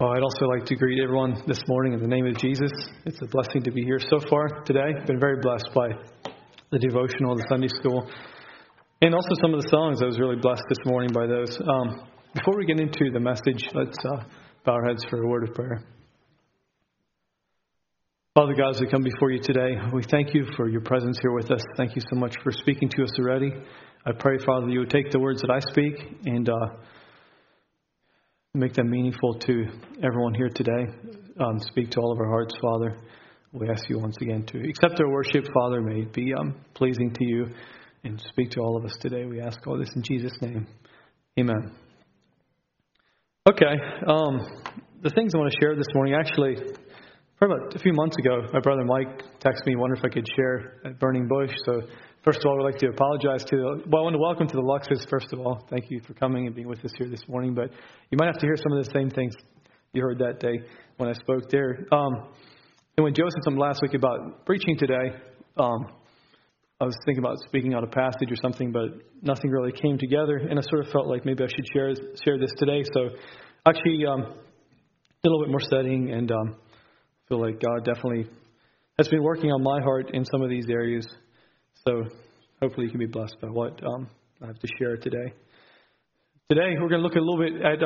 Well, I'd also like to greet everyone this morning in the name of Jesus. It's a blessing to be here so far today. Been very blessed by the devotional, the Sunday school, and also some of the songs. I was really blessed this morning by those. Before we get into the message, let's bow our heads for a word of prayer. Father God, as we come before you today, we thank you for your presence here with us. Thank you so much for speaking to us already. I pray, Father, you would take the words that I speak and make them meaningful to everyone here today. Speak to all of our hearts, Father. We ask you once again to accept our worship, Father. May it be pleasing to you and speak to all of us today. We ask all this in Jesus' name. Amen. Okay. The things I want to share this morning, actually, probably about a few months ago, my brother Mike texted me, wondered if I could share at Burning Bush. So first of all, I'd like to apologize I want to welcome to the Luxus, first of all. Thank you for coming and being with us here this morning. But you might have to hear some of the same things you heard that day when I spoke there. And when Joe said something last week about preaching today, I was thinking about speaking out a passage or something, but nothing really came together. And I sort of felt like maybe I should share this today. So actually, did a little bit more studying and feel like God definitely has been working on my heart in some of these areas. So hopefully you can be blessed by what I have to share today. Today we're going to look a little bit at,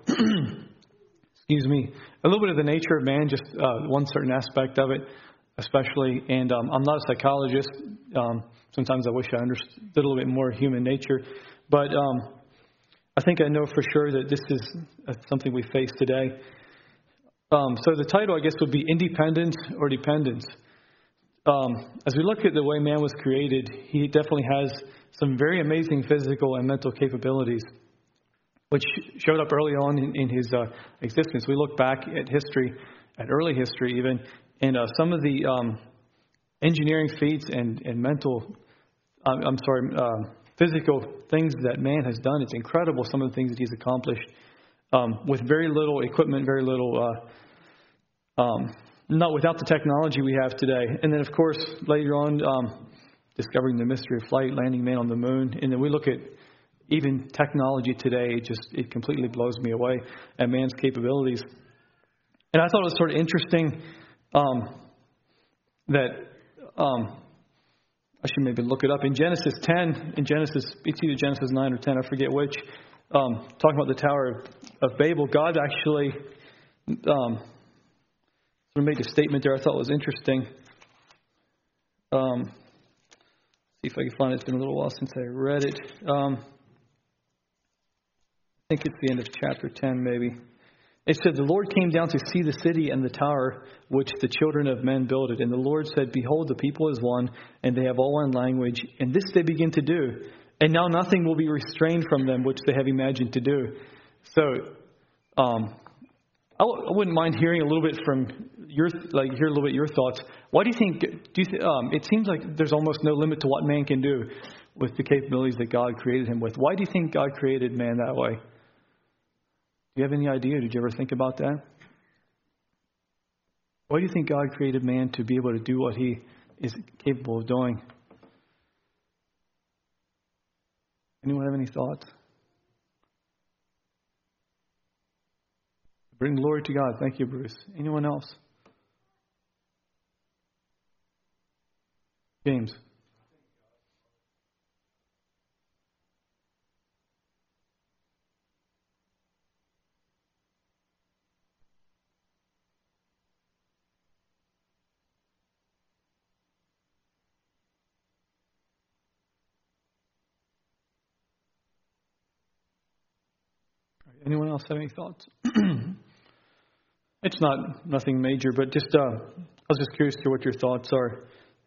a little bit of the nature of man, just one certain aspect of it, especially. And I'm not a psychologist. Sometimes I wish I understood a little bit more human nature. But I think I know for sure that this is something we face today. So the title, I guess, would be Independence or Dependence. As we look at the way man was created, he definitely has some very amazing physical and mental capabilities, which showed up early on in his existence. We look back at history, at early history even, and some of the engineering feats and physical things that man has done. It's incredible some of the things that he's accomplished with very little equipment, very little. Not without the technology we have today. And then, of course, later on, discovering the mystery of flight, landing man on the moon. And then we look at even technology today. It completely blows me away at man's capabilities. And I thought it was sort of interesting that I should maybe look it up. In Genesis 10, it's either Genesis 9 or 10, I forget which, talking about the Tower of Babel, God actually made a statement there I thought was interesting. See if I can find it. It's been a little while since I read it. I think it's the end of chapter 10, maybe. It said, "The Lord came down to see the city and the tower which the children of men builded. And the Lord said, Behold, the people is one, and they have all one language. And this they begin to do. And now nothing will be restrained from them which they have imagined to do." So, I wouldn't mind hearing a little bit from your thoughts. Why do you think? It seems like there's almost no limit to what man can do with the capabilities that God created him with. Why do you think God created man that way? Do you have any idea? Did you ever think about that? Why do you think God created man to be able to do what he is capable of doing? Anyone have any thoughts? Bring glory to God. Thank you, Bruce. Anyone else? James. Anyone else have any thoughts? It's nothing major, but just I was just curious to what your thoughts are.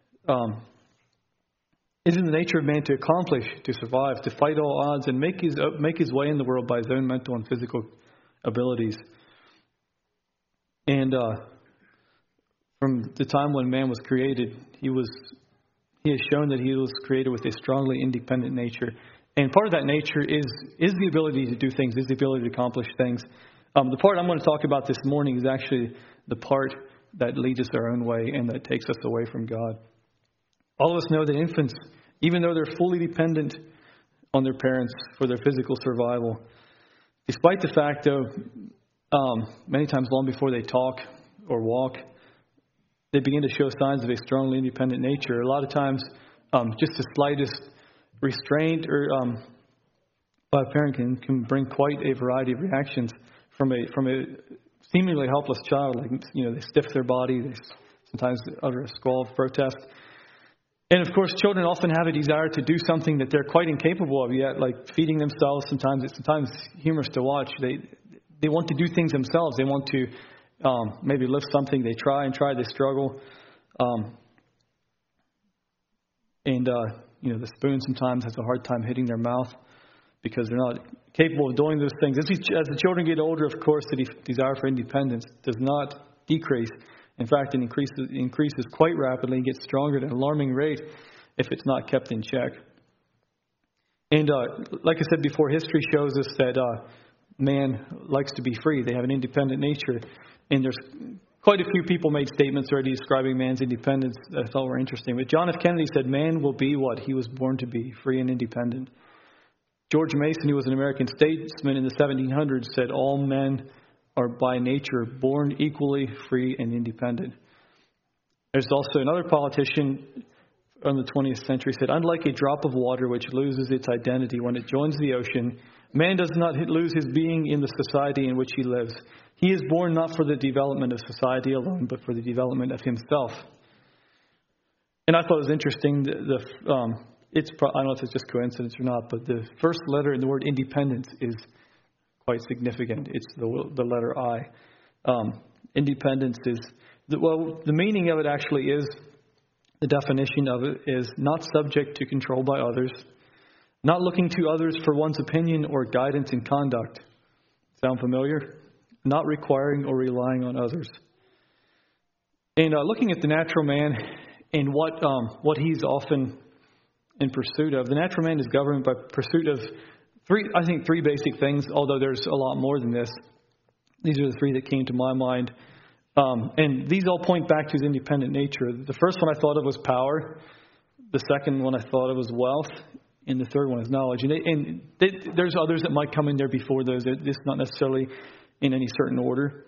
Is it the nature of man to accomplish, to survive, to fight all odds, and make his way in the world by his own mental and physical abilities? And from the time when man was created, he has shown that he was created with a strongly independent nature. And part of that nature is the ability to do things, is the ability to accomplish things. The part I'm going to talk about this morning is actually the part that leads us our own way and that takes us away from God. All of us know that infants, even though they're fully dependent on their parents for their physical survival, despite the fact, though, many times long before they talk or walk, they begin to show signs of a strongly independent nature. A lot of times, just the slightest restraint or by a parent can bring quite a variety of reactions from a seemingly helpless child. Like, they stiff their body, they sometimes utter a squall of protest. And of course, children often have a desire to do something that they're quite incapable of yet, like feeding themselves. It's sometimes humorous to watch. They want to do things themselves. They want to maybe lift something. They try, they struggle. The spoon sometimes has a hard time hitting their mouth because they're not capable of doing those things. As the children get older, of course, the desire for independence does not decrease. In fact, it increases quite rapidly and gets stronger at an alarming rate if it's not kept in check. And like I said before, history shows us that man likes to be free. They have an independent nature. And there's quite a few people made statements already describing man's independence that I thought were interesting. But John F. Kennedy said, man will be what he was born to be, free and independent. George Mason, who was an American statesman in the 1700s, said all men are by nature born equally free and independent. There's also another politician from the 20th century said, unlike a drop of water which loses its identity when it joins the ocean, man does not lose his being in the society in which he lives. He is born not for the development of society alone, but for the development of himself. And I thought it was interesting, I don't know if it's just coincidence or not, but the first letter in the word independence is quite significant. It's the letter I. Independence is, the meaning of it actually is, the definition of it is not subject to control by others, not looking to others for one's opinion or guidance in conduct. Sound familiar? Not requiring or relying on others. And looking at the natural man and what he's often in pursuit of, the natural man is governed by pursuit of three basic things, although there's a lot more than this. These are the three that came to my mind. And these all point back to his independent nature. The first one I thought of was power. The second one I thought of was wealth. And the third one is knowledge. And there's others that might come in there before those. It's not necessarily in any certain order.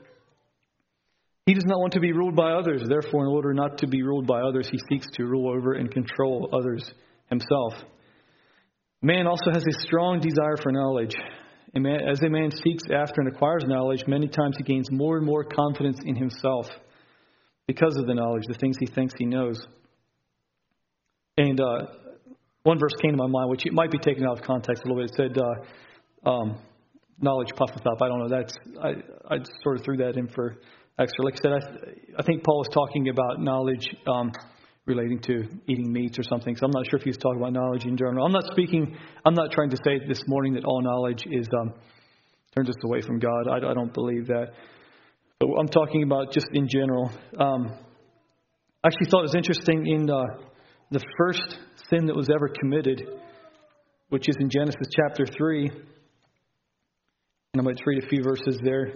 He does not want to be ruled by others. Therefore, in order not to be ruled by others, he seeks to rule over and control others himself. Man also has a strong desire for knowledge. As a man seeks after and acquires knowledge, many times he gains more and more confidence in himself because of the knowledge, the things he thinks he knows. And one verse came to my mind, which it might be taken out of context a little bit. It said, knowledge puffeth up. I don't know. I sort of threw that in for extra. Like I said, I think Paul was talking about knowledge relating to eating meats or something. So I'm not sure if he was talking about knowledge in general. I'm not trying to say this morning that all knowledge turns us away from God. I don't believe that. But I'm talking about just in general. I actually thought it was interesting in the first sin that was ever committed, which is in Genesis chapter 3. And I'm going to read a few verses there.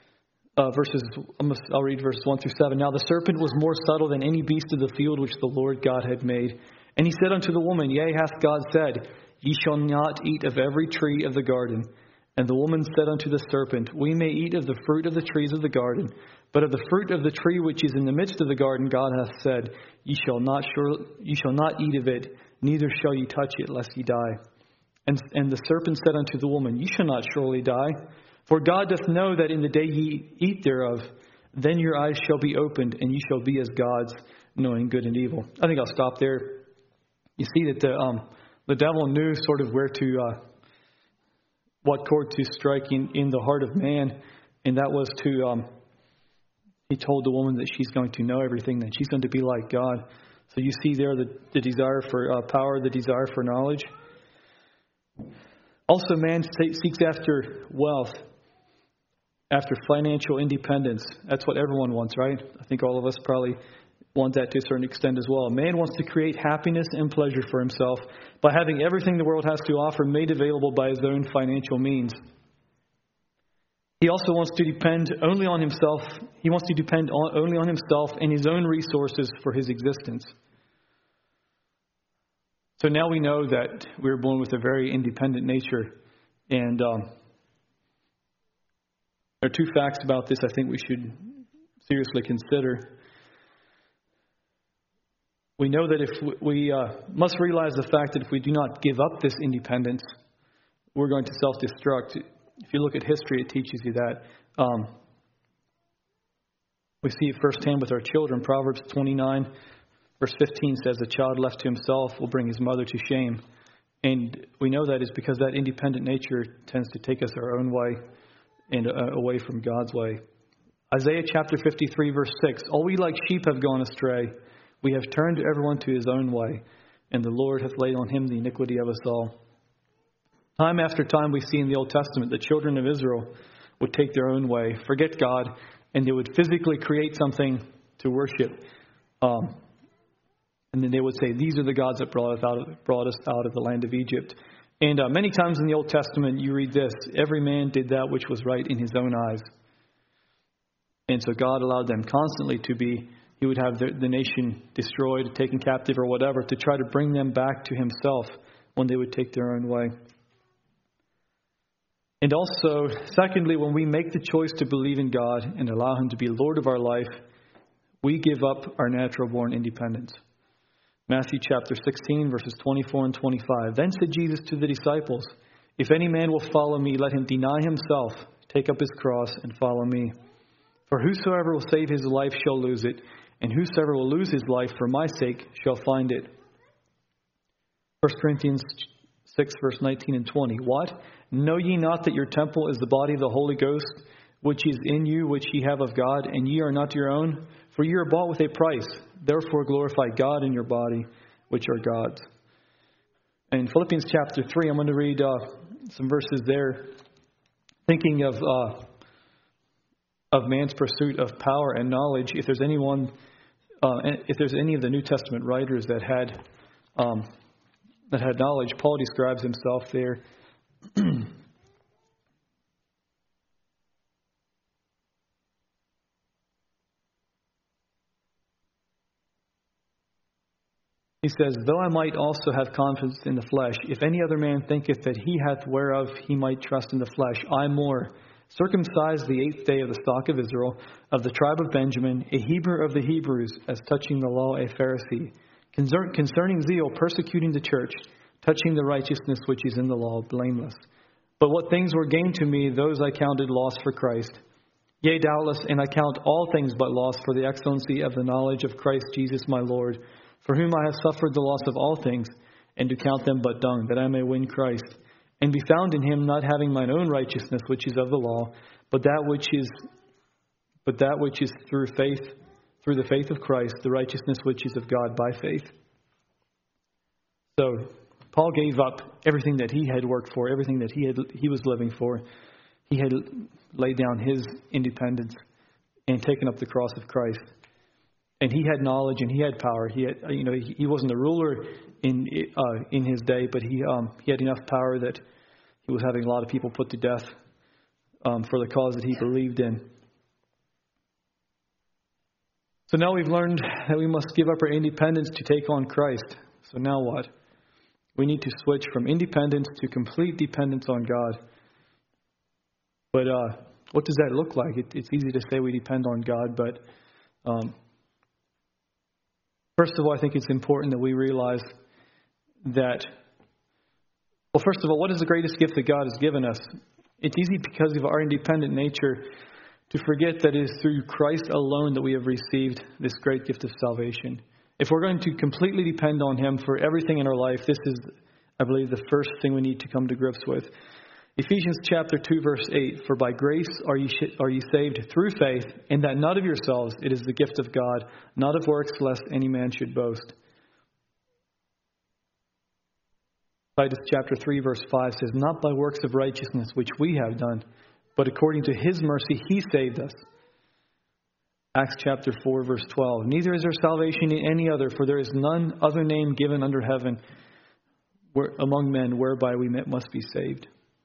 I'll read verses 1 through 7. Now the serpent was more subtle than any beast of the field which the Lord God had made. And he said unto the woman, Yea, hath God said, Ye shall not eat of every tree of the garden. And the woman said unto the serpent, We may eat of the fruit of the trees of the garden, but of the fruit of the tree which is in the midst of the garden God hath said, Ye shall not eat of it, neither shall ye touch it, lest ye die. And the serpent said unto the woman, Ye shall not surely die. For God doth know that in the day ye eat thereof, then your eyes shall be opened, and ye shall be as gods, knowing good and evil. I think I'll stop there. You see that the devil knew sort of what chord to strike in the heart of man, and that was he told the woman that she's going to know everything, that she's going to be like God. So you see there the desire for power, the desire for knowledge. Also, man seeks after wealth, after financial independence. That's what everyone wants, right? I think all of us probably want that to a certain extent as well. Man wants to create happiness and pleasure for himself by having everything the world has to offer made available by his own financial means. He also wants to depend only on himself. He wants to depend only on himself and his own resources for his existence. So now we know that we were born with a very independent nature, and There are two facts about this I think we should seriously consider. We know that if we must realize the fact that if we do not give up this independence, we're going to self-destruct. If you look at history, it teaches you that. We see it firsthand with our children. Proverbs 29, verse 15 says, "A child left to himself will bring his mother to shame." And we know that is because that independent nature tends to take us our own way and away from God's way. Isaiah chapter 53, verse 6, "All we like sheep have gone astray. We have turned everyone to his own way, and the Lord hath laid on him the iniquity of us all." Time after time we see in the Old Testament the children of Israel would take their own way, forget God, and they would physically create something to worship. And then they would say, "These are the gods that brought us out of the land of Egypt." And many times in the Old Testament you read this, "Every man did that which was right in his own eyes." And so God allowed them constantly He would have the nation destroyed, taken captive or whatever, to try to bring them back to Himself when they would take their own way. And also, secondly, when we make the choice to believe in God and allow Him to be Lord of our life, we give up our natural-born independence. Matthew chapter 16, verses 24 and 25. "Then said Jesus to the disciples, If any man will follow me, let him deny himself, take up his cross, and follow me. For whosoever will save his life shall lose it, and whosoever will lose his life for my sake shall find it." 1 Corinthians 6, verse 19 and 20. "What? Know ye not that your temple is the body of the Holy Ghost, which is in you, which ye have of God, and ye are not your own? For ye are bought with a price. Therefore glorify God in your body, which are God's." In Philippians chapter 3, I'm going to read some verses there, thinking of man's pursuit of power and knowledge. If there's any of the New Testament writers that had knowledge, Paul describes himself there. He says, "Though I might also have confidence in the flesh, if any other man thinketh that he hath whereof he might trust in the flesh, I more, circumcised the 8th day of the stock of Israel, of the tribe of Benjamin, a Hebrew of the Hebrews, as touching the law a Pharisee, concerning zeal persecuting the church, touching the righteousness which is in the law, blameless. But what things were gained to me, those I counted loss for Christ. Yea, doubtless, and I count all things but loss for the excellency of the knowledge of Christ Jesus my Lord, for whom I have suffered the loss of all things, and do count them but dung, that I may win Christ, and be found in Him, not having mine own righteousness which is of the law, but that which is through the faith of Christ, the righteousness which is of God by faith." So Paul gave up everything that he had worked for, everything that he was living for. He had laid down his independence and taken up the cross of Christ. And he had knowledge and he had power. He wasn't a ruler in his day, but he had enough power that he was having a lot of people put to death for the cause that he believed in. So now we've learned that we must give up our independence to take on Christ. So now what? We need to switch from independence to complete dependence on God. But what does that look like? It's easy to say we depend on God, but first of all, I think it's important that we realize that, well, first of all, what is the greatest gift that God has given us? It's easy because of our independent nature to forget that it is through Christ alone that we have received this great gift of salvation. If we're going to completely depend on Him for everything in our life, this is, I believe, the first thing we need to come to grips with. Ephesians chapter 2, verse 8, "For by grace are ye saved through faith, and that not of yourselves, it is the gift of God, not of works, lest any man should boast." Titus chapter 3, verse 5 says, "Not by works of righteousness which we have done, but according to His mercy He saved us." Acts chapter 4, verse 12, "Neither is there salvation in any other, for there is none other name given under heaven among men whereby we must be saved."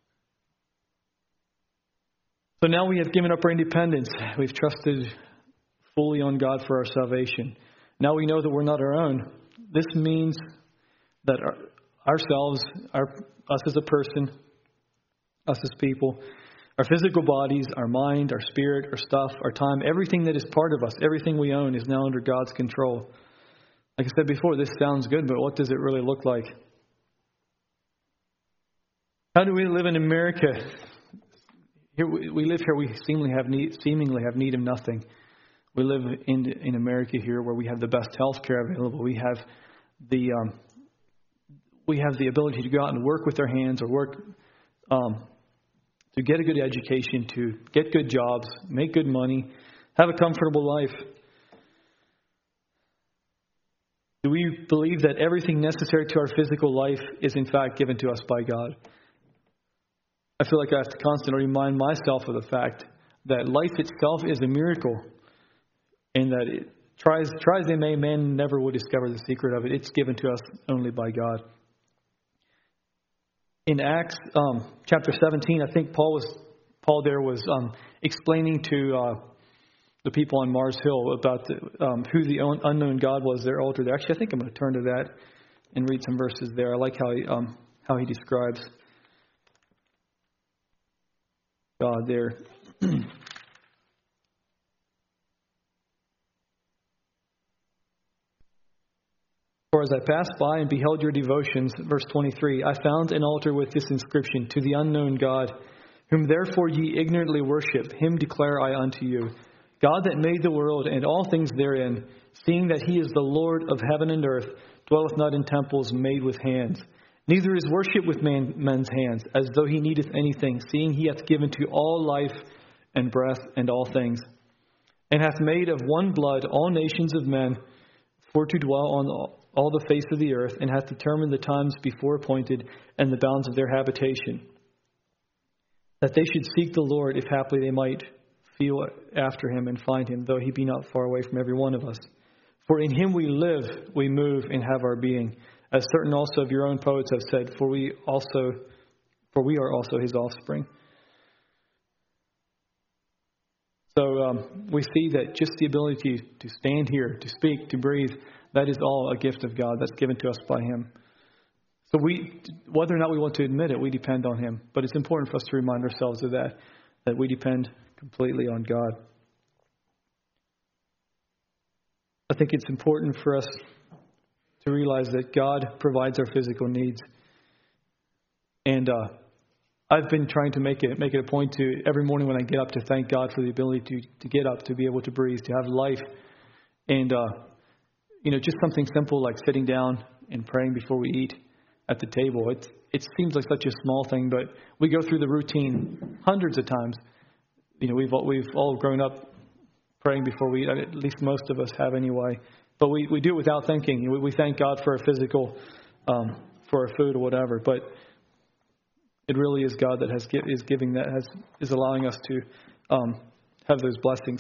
So now we have given up our independence. We've trusted fully on God for our salvation. Now we know that we're not our own. This means that ourselves, us as a person, us as people, Our physical bodies, our mind, our spirit, our stuff, our time, everything that is part of us, everything we own is now under God's control. Like I said before, this sounds good, but what does it really look like? How do we live in America? Here we live here. We seemingly have need of nothing. We live in America here, where we have the best health care available. We have the ability to go out and work with our hands, or work to get a good education, to get good jobs, make good money, have a comfortable life. Do we believe that everything necessary to our physical life is in fact given to us by God? I feel like I have to constantly remind myself of the fact that life itself is a miracle, and that it tries they may, man never will discover the secret of it. It's given to us only by God. In Acts chapter 17, I think Paul there was explaining to the people on Mars Hill about who the unknown God was, their altar there. Actually, I think I'm going to turn to that and read some verses there. I like how he describes God there. For as I passed by and beheld your devotions, verse 23, I found an altar with this inscription, to the unknown God, whom therefore ye ignorantly worship, him declare I unto you. God that made the world and all things therein, seeing that he is the Lord of heaven and earth, dwelleth not in temples made with hands. Neither is worship with men's hands, as though he needeth anything, seeing he hath given to all life and breath and all things, and hath made of one blood all nations of men, for to dwell on all the face of the earth, and hath determined the times before appointed, and the bounds of their habitation, that they should seek the Lord, if haply they might feel after him and find him, though he be not far away from every one of us. For in him we live, we move, and have our being, as certain also of your own poets have said, for we are also his offspring. So we see that just the ability to stand here, to speak, to breathe, that is all a gift of God that's given to us by him. So whether or not we want to admit it, we depend on him. But it's important for us to remind ourselves of that we depend completely on God. I think it's important for us to realize that God provides our physical needs. And I've been trying to make it a point to every morning when I get up to thank God for the ability to get up, to be able to breathe, to have life. And, just something simple like sitting down and praying before we eat at the table. It seems like such a small thing, but we go through the routine hundreds of times. We've all grown up praying before we eat. At least most of us have anyway. But we do it without thinking. We thank God for our physical, for our food or whatever. But it really is God that is allowing us to have those blessings.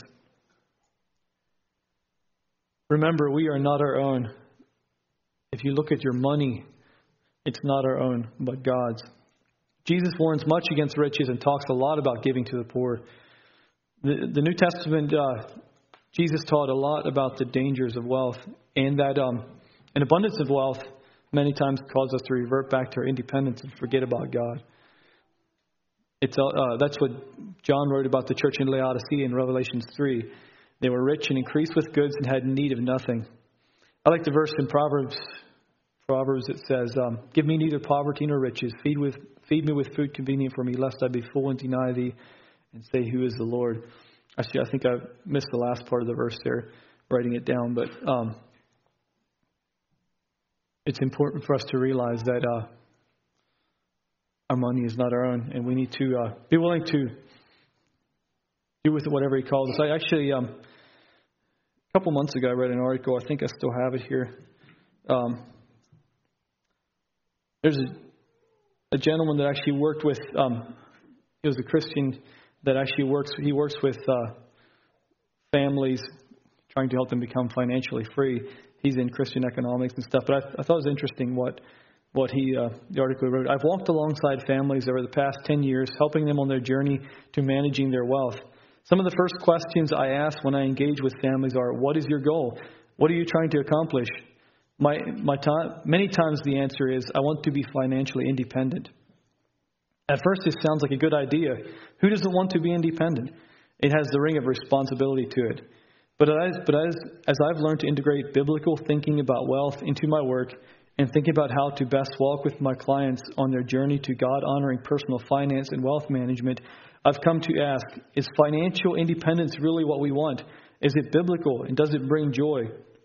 Remember, we are not our own. If you look at your money, it's not our own, but God's. Jesus warns much against riches and talks a lot about giving to the poor. The New Testament, Jesus taught a lot about the dangers of wealth, and that an abundance of wealth many times causes us to revert back to our independence and forget about God. That's what John wrote about the church in Laodicea in Revelation 3. They were rich and increased with goods and had need of nothing. I like the verse in Proverbs that says, give me neither poverty nor riches. Feed me with food convenient for me, lest I be full and deny thee and say, who is the Lord? Actually, I think I missed the last part of the verse there, writing it down. But it's important for us to realize that our money is not our own, and we need to be willing to do with it whatever he calls us. I actually, a couple months ago, I read an article. I think I still have it here. There's a gentleman that actually worked with, he was a Christian that actually works with families, trying to help them become financially free. He's in Christian economics and stuff. But I thought it was interesting what the article wrote. I've walked alongside families over the past 10 years, helping them on their journey to managing their wealth. Some of the first questions I ask when I engage with families are, what is your goal? What are you trying to accomplish? Many times the answer is, I want to be financially independent. At first, this sounds like a good idea. Who doesn't want to be independent? It has the ring of responsibility to it. But as I've learned to integrate biblical thinking about wealth into my work and think about how to best walk with my clients on their journey to God-honoring personal finance and wealth management, I've come to ask, is financial independence really what we want? Is it biblical, and does it bring joy?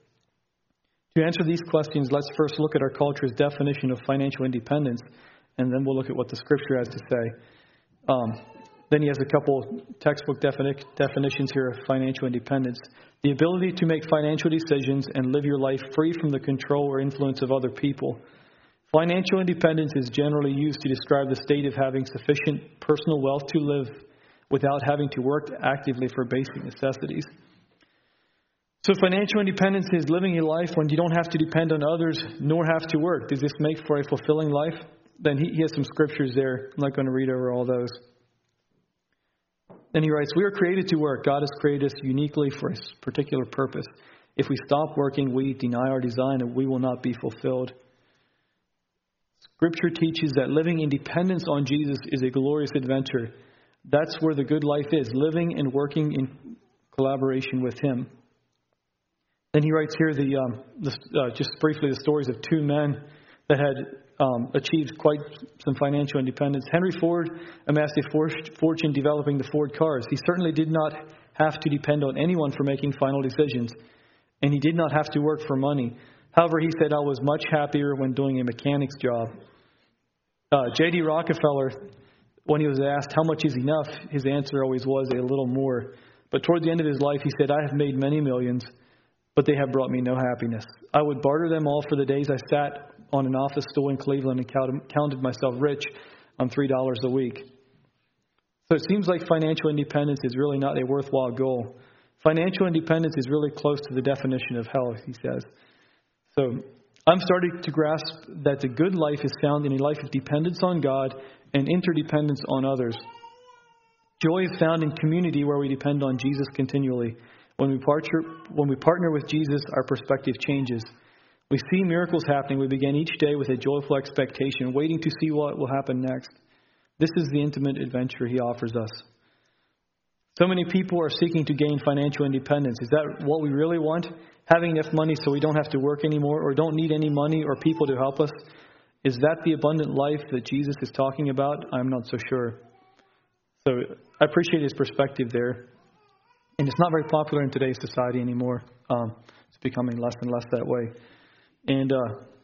To answer these questions, let's first look at our culture's definition of financial independence, and then we'll look at what the Scripture has to say. Then he has a couple textbook definitions here of financial independence. The ability to make financial decisions and live your life free from the control or influence of other people. Financial independence is generally used to describe the state of having sufficient personal wealth to live without having to work actively for basic necessities. So financial independence is living a life when you don't have to depend on others nor have to work. Does this make for a fulfilling life? Then he has some scriptures there. I'm not going to read over all those. Then he writes, we are created to work. God has created us uniquely for a particular purpose. If we stop working, we deny our design and we will not be fulfilled. Scripture teaches that living in dependence on Jesus is a glorious adventure. That's where the good life is, living and working in collaboration with Him. Then he writes here just briefly the stories of two men that had achieved quite some financial independence. Henry Ford amassed a fortune developing the Ford cars. He certainly did not have to depend on anyone for making final decisions, and he did not have to work for money. However, he said, I was much happier when doing a mechanic's job. J.D. Rockefeller, when he was asked how much is enough, his answer always was a little more. But toward the end of his life, he said, I have made many millions, but they have brought me no happiness. I would barter them all for the days I sat on an office stool in Cleveland and counted myself rich on $3 a week. So it seems like financial independence is really not a worthwhile goal. Financial independence is really close to the definition of health, he says. So I'm starting to grasp that the good life is found in a life of dependence on God and interdependence on others. Joy is found in community where we depend on Jesus continually. When we partner with Jesus, our perspective changes. We see miracles happening. We begin each day with a joyful expectation, waiting to see what will happen next. This is the intimate adventure He offers us. So many people are seeking to gain financial independence. Is that what we really want? Having enough money so we don't have to work anymore or don't need any money or people to help us? Is that the abundant life that Jesus is talking about? I'm not so sure. So I appreciate his perspective there. And it's not very popular in today's society anymore. It's becoming less and less that way. And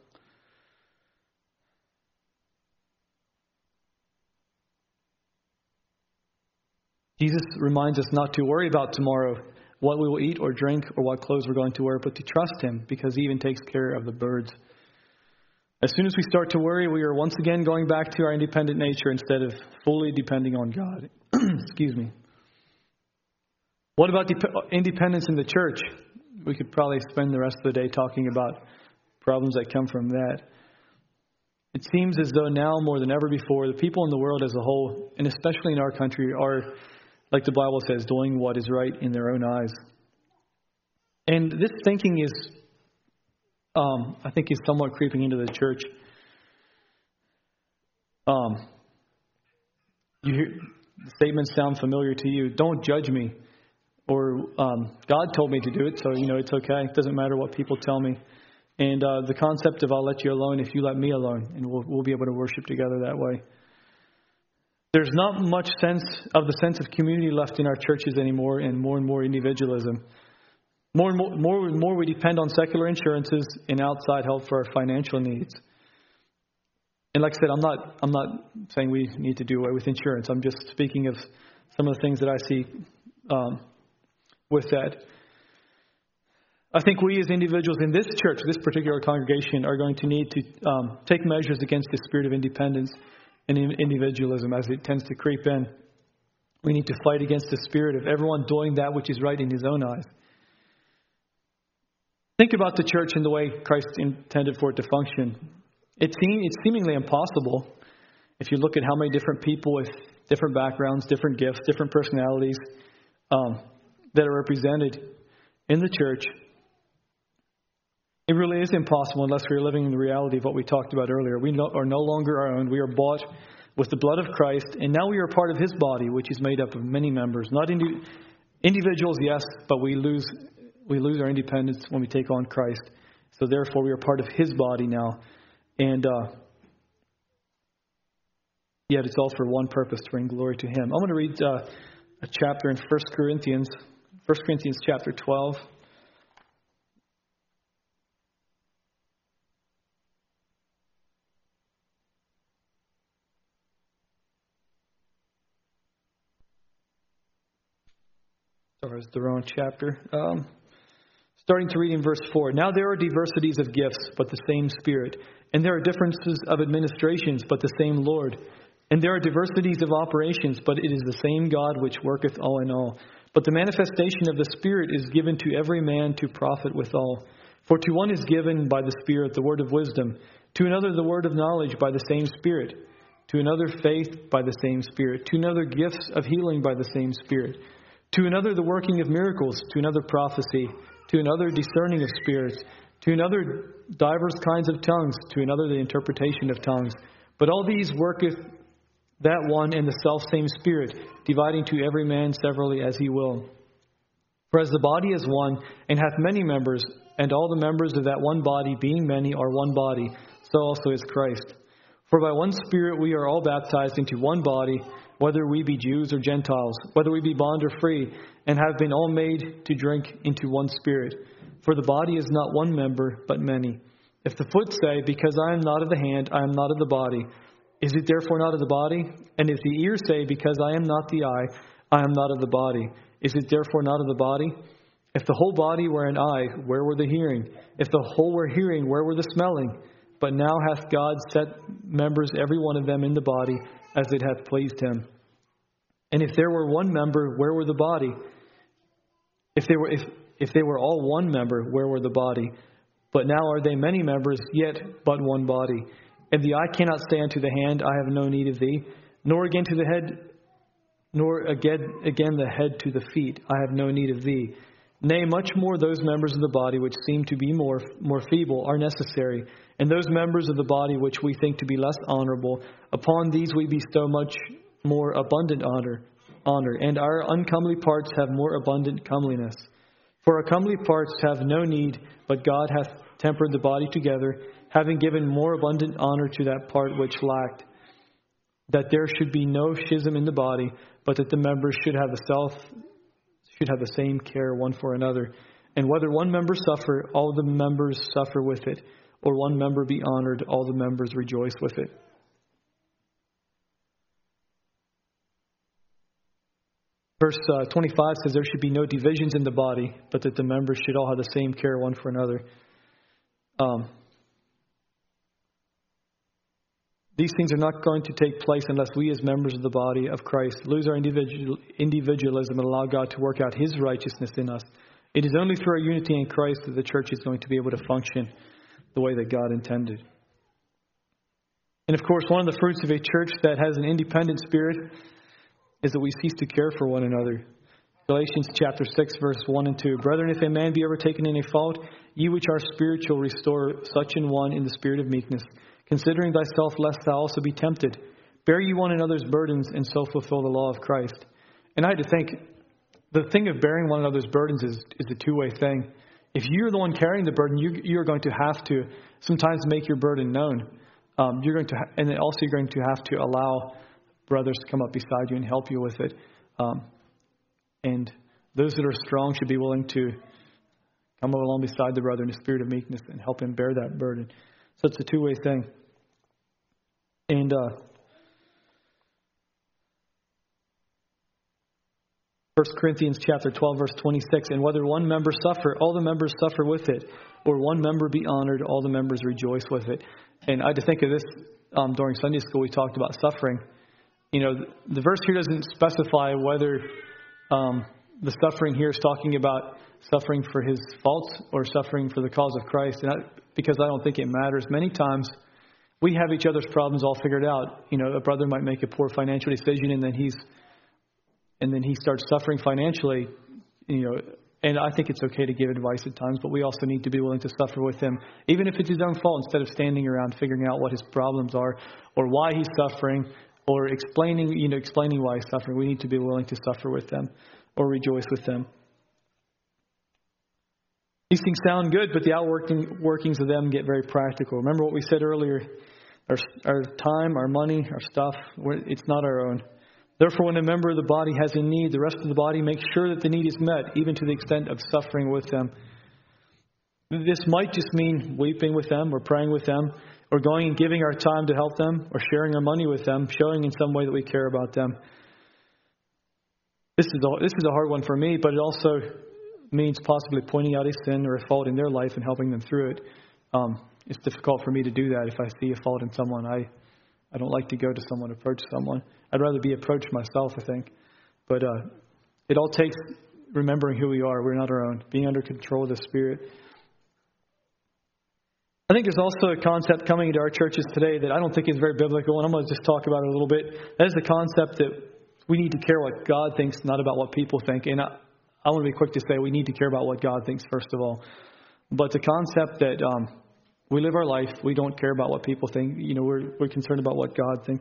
Jesus reminds us not to worry about tomorrow, what we will eat or drink or what clothes we're going to wear, but to trust Him because He even takes care of the birds. As soon as we start to worry, we are once again going back to our independent nature instead of fully depending on God. Excuse me. What about independence in the church? We could probably spend the rest of the day talking about problems that come from that. It seems as though now more than ever before, the people in the world as a whole, and especially in our country, are, like the Bible says, doing what is right in their own eyes. And this thinking is, I think, is somewhat creeping into the church. You hear the statements sound familiar to you. Don't judge me. Or God told me to do it, so it's okay. It doesn't matter what people tell me. And the concept of I'll let you alone if you let me alone, and we'll be able to worship together that way. There's not much sense of community left in our churches anymore, and more individualism. More and more we depend on secular insurances and outside help for our financial needs. And like I said, I'm not saying we need to do away with insurance. I'm just speaking of some of the things that I see with that. I think we as individuals in this church, this particular congregation, are going to need to take measures against the spirit of independence and individualism as it tends to creep in. We need to fight against the spirit of everyone doing that which is right in his own eyes. Think about the church in the way Christ intended for it to function. It's seemingly impossible if you look at how many different people with different backgrounds, different gifts, different personalities that are represented in the church. It really is impossible unless we're living in the reality of what we talked about earlier. We are no longer our own. We are bought with the blood of Christ, and now we are part of his body, which is made up of many members. Not individuals, yes, but we lose our independence when we take on Christ. So therefore, we are part of his body now. And yet it's all for one purpose, to bring glory to him. I'm going to read a chapter in 1 Corinthians chapter 12. Sorry, it's the wrong chapter. Starting to read in verse 4. Now there are diversities of gifts, but the same Spirit. And there are differences of administrations, but the same Lord. And there are diversities of operations, but it is the same God which worketh all in all. But the manifestation of the Spirit is given to every man to profit withal. For to one is given by the Spirit the word of wisdom, to another the word of knowledge by the same Spirit, to another faith by the same Spirit, to another gifts of healing by the same Spirit, to another the working of miracles, to another prophecy, to another discerning of spirits, to another divers kinds of tongues, to another the interpretation of tongues. But all these worketh that one and the selfsame Spirit, dividing to every man severally as he will. For as the body is one, and hath many members, and all the members of that one body, being many, are one body, so also is Christ. For by one Spirit we are all baptized into one body, whether we be Jews or Gentiles, whether we be bond or free, and have been all made to drink into one Spirit. For the body is not one member, but many. If the foot say, because I am not of the hand, I am not of the body, is it therefore not of the body? And if the ear say, because I am not the eye, I am not of the body, is it therefore not of the body? If the whole body were an eye, where were the hearing? If the whole were hearing, where were the smelling? But now hath God set members, every one of them, in the body, as it hath pleased him. And if there were one member, where were the body? If they were all one member, where were the body? But now are they many members, yet but one body. And the eye cannot say unto the hand, I have no need of thee, nor again to the head, nor again the head to the feet, I have no need of thee. Nay, much more those members of the body which seem to be more feeble are necessary, and those members of the body which we think to be less honorable, upon these we bestow much more abundant honor, and our uncomely parts have more abundant comeliness. For our comely parts have no need, but God hath tempered the body together, having given more abundant honor to that part which lacked, that there should be no schism in the body, but that the members should have the same care one for another. And whether one member suffer, all the members suffer with it, or one member be honored, all the members rejoice with it. Verse 25 says there should be no divisions in the body, but that the members should all have the same care one for another. These things are not going to take place unless we as members of the body of Christ lose our individualism and allow God to work out his righteousness in us. It is only through our unity in Christ that the church is going to be able to function the way that God intended. And of course, one of the fruits of a church that has an independent spirit is that we cease to care for one another. Galatians chapter 6, verse 1 and 2. Brethren, if a man be overtaken in a fault, ye which are spiritual, restore such an one in the spirit of meekness, considering thyself, lest thou also be tempted. Bear ye one another's burdens, and so fulfill the law of Christ. And I had to think, the thing of bearing one another's burdens is a two-way thing. If you're the one carrying the burden, you're going to have to sometimes make your burden known. You're going to have to allow brothers to come up beside you and help you with it. And those that are strong should be willing to come along beside the brother in a spirit of meekness and help him bear that burden. So it's a two-way thing. And 1 Corinthians chapter 12, verse 26, and whether one member suffer, all the members suffer with it, or one member be honored, all the members rejoice with it. And I had to think of this during Sunday school. We talked about suffering. You know, the verse here doesn't specify whether the suffering here is talking about suffering for his faults or suffering for the cause of Christ. And because I don't think it matters. Many times we have each other's problems all figured out. You know, a brother might make a poor financial decision and then he starts suffering financially, you know, and I think it's okay to give advice at times, but we also need to be willing to suffer with him, even if it's his own fault, instead of standing around figuring out what his problems are or why he's suffering or explaining why he's suffering. We need to be willing to suffer with them or rejoice with them. These things sound good, but the outworkings of them get very practical. Remember what we said earlier, our time, our money, our stuff, it's not our own. Therefore, when a member of the body has a need, the rest of the body makes sure that the need is met, even to the extent of suffering with them. This might just mean weeping with them or praying with them or going and giving our time to help them or sharing our money with them, showing in some way that we care about them. This is a hard one for me, but it also means possibly pointing out a sin or a fault in their life and helping them through it. It's difficult for me to do that if I see a fault in someone. I don't like to go to someone, approach someone. I'd rather be approached myself, I think. But it all takes remembering who we are. We're not our own. Being under control of the Spirit. I think there's also a concept coming into our churches today that I don't think is very biblical, and I'm going to just talk about it a little bit. That is the concept that we need to care what God thinks, not about what people think. And I want to be quick to say we need to care about what God thinks, first of all. But the concept that we live our life, we don't care about what people think. We're concerned about what God thinks.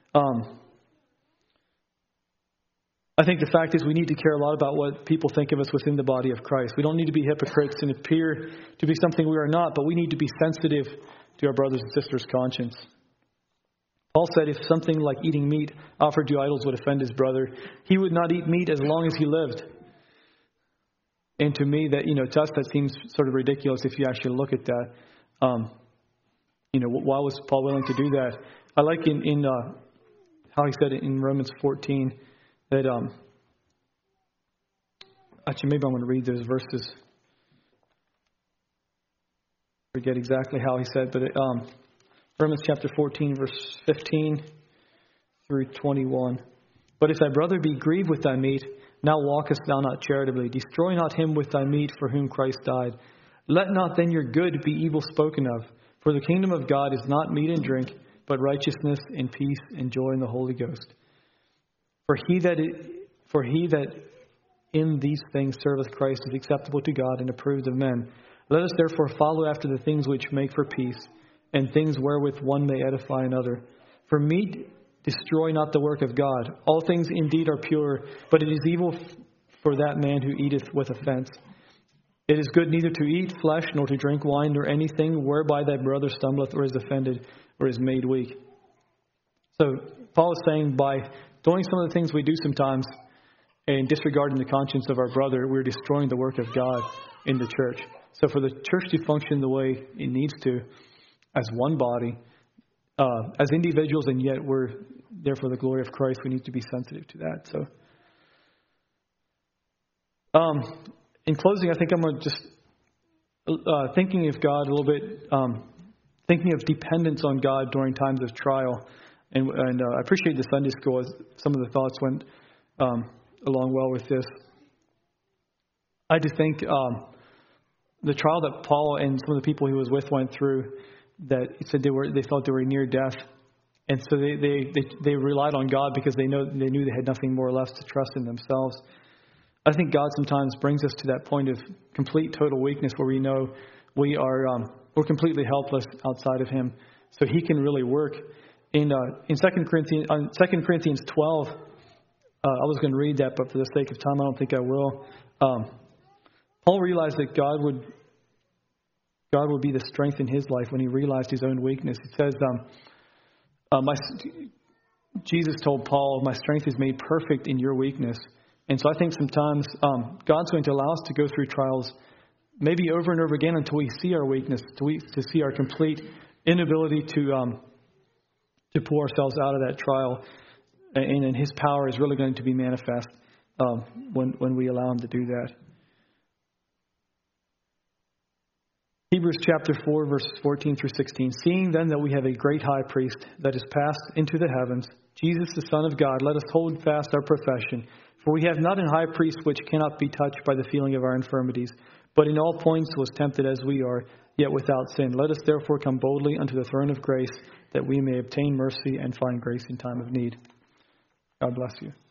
I think the fact is we need to care a lot about what people think of us within the body of Christ. We don't need to be hypocrites and appear to be something we are not, but we need to be sensitive to our brothers and sisters' conscience. Paul said if something like eating meat offered to idols would offend his brother, he would not eat meat as long as he lived. And to me, to us, that seems sort of ridiculous if you actually look at that. Why was Paul willing to do that? I like in how he said it in Romans 14 that, actually, maybe I'm going to read those verses. I forget exactly how he said, but Romans chapter 14, verse 15 through 21. But if thy brother be grieved with thy meat, now walkest thou not charitably. Destroy not him with thy meat for whom Christ died. Let not then your good be evil spoken of. For the kingdom of God is not meat and drink, but righteousness and peace and joy in the Holy Ghost. For he that in these things serveth Christ is acceptable to God and approved of men. Let us therefore follow after the things which make for peace, and things wherewith one may edify another. For meat destroy not the work of God. All things indeed are pure, but it is evil for that man who eateth with offense. It is good neither to eat flesh, nor to drink wine, nor anything whereby thy brother stumbleth, or is offended, or is made weak. So Paul is saying by doing some of the things we do sometimes and disregarding the conscience of our brother, we're destroying the work of God in the church. So for the church to function the way it needs to, as one body, as individuals, and yet we're there for the glory of Christ, we need to be sensitive to that. So, in closing, I think I'm going to just thinking of God a little bit, thinking of dependence on God during times of trial. And I appreciate the Sunday school. Some of the thoughts went along well with this. I just think the trial that Paul and some of the people he was with went through, that he said they felt they were near death, and so they relied on God because they knew they had nothing more left to trust in themselves. I think God sometimes brings us to that point of complete total weakness where we know we're completely helpless outside of Him, so He can really work. In 2 Corinthians 12, I was going to read that, but for the sake of time, I don't think I will. Paul realized that God would be the strength in his life when he realized his own weakness. It says, Jesus told Paul, "My strength is made perfect in your weakness." And so I think sometimes God's going to allow us to go through trials, maybe over and over again, until we see our weakness, to see our complete inability to pull ourselves out of that trial, and His power is really going to be manifest when we allow Him to do that. Hebrews chapter 4, verses 14 through 16. Seeing then that we have a great high priest that is passed into the heavens, Jesus the Son of God, let us hold fast our profession. For we have not an high priest which cannot be touched by the feeling of our infirmities, but in all points was tempted as we are, yet without sin. Let us therefore come boldly unto the throne of grace, that we may obtain mercy and find grace in time of need. God bless you.